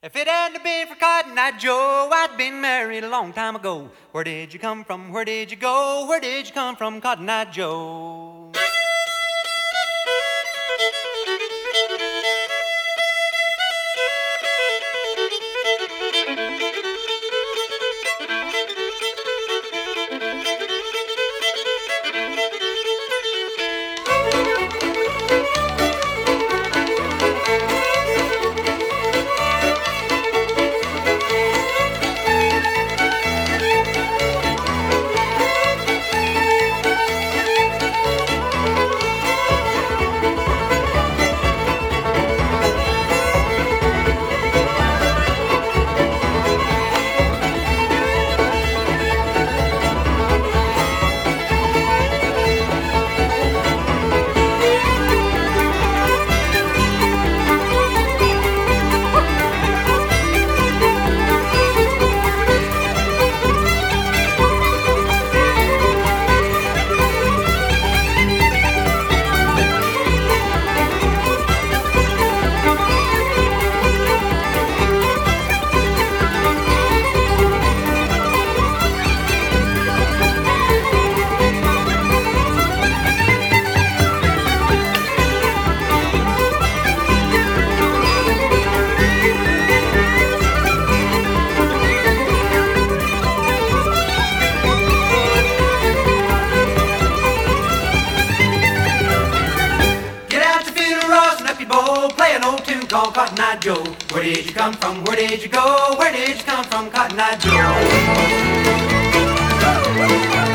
If it hadn't been for Cotton Eye Joe, I'd been married a long time ago. Where did you come from? Where did you go? Where did you come from, Cotton Eye Joe? Play an old tune called Cotton Eye Joe. Where did you come from? Where did you go? Where did you come from, Cotton Eye Joe?